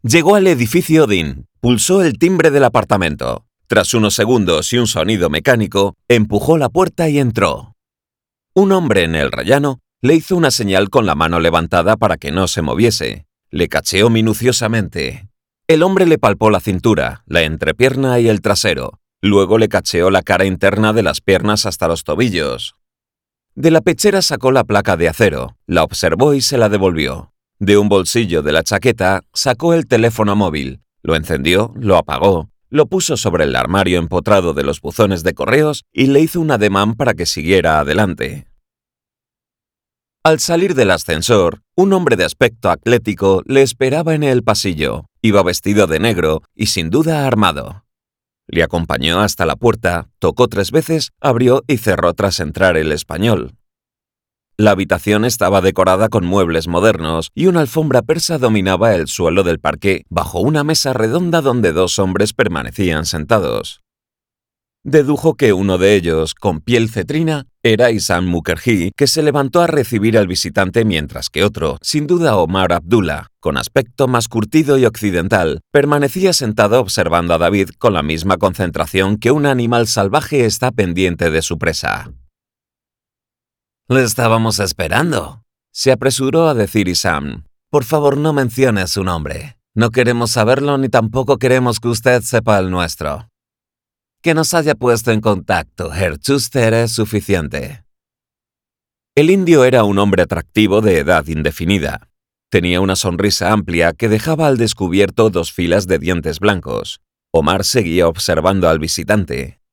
Llegó al edificio Dean, pulsó el timbre del apartamento. Tras unos segundos y un sonido mecánico, empujó la puerta y entró. Un hombre en el rellano le hizo una señal con la mano levantada para que no se moviese. Le cacheó minuciosamente. El hombre le palpó la cintura, la entrepierna y el trasero. Luego le cacheó la cara interna de las piernas hasta los tobillos. De la pechera sacó la placa de acero, la observó y se la devolvió. De un bolsillo de la chaqueta sacó el teléfono móvil, lo encendió, lo apagó, lo puso sobre el armario empotrado de los buzones de correos y le hizo un ademán para que siguiera adelante. Al salir del ascensor, un hombre de aspecto atlético le esperaba en el pasillo. Iba vestido de negro y sin duda armado. Le acompañó hasta la puerta, tocó 3 veces, abrió y cerró tras entrar el español. La habitación estaba decorada con muebles modernos y una alfombra persa dominaba el suelo del parqué bajo una mesa redonda donde 2 hombres permanecían sentados. Dedujo que uno de ellos, con piel cetrina, era Issam Mukherjee, que se levantó a recibir al visitante mientras que otro, sin duda Omar Abdullah, con aspecto más curtido y occidental, permanecía sentado observando a David con la misma concentración que un animal salvaje está pendiente de su presa. «Le estábamos esperando», se apresuró a decir Issam. «Por favor, no mencione su nombre. No queremos saberlo ni tampoco queremos que usted sepa el nuestro. Que nos haya puesto en contacto, Herr Schuster, es suficiente». El indio era un hombre atractivo de edad indefinida. Tenía una sonrisa amplia que dejaba al descubierto 2 filas de dientes blancos. Omar seguía observando al visitante.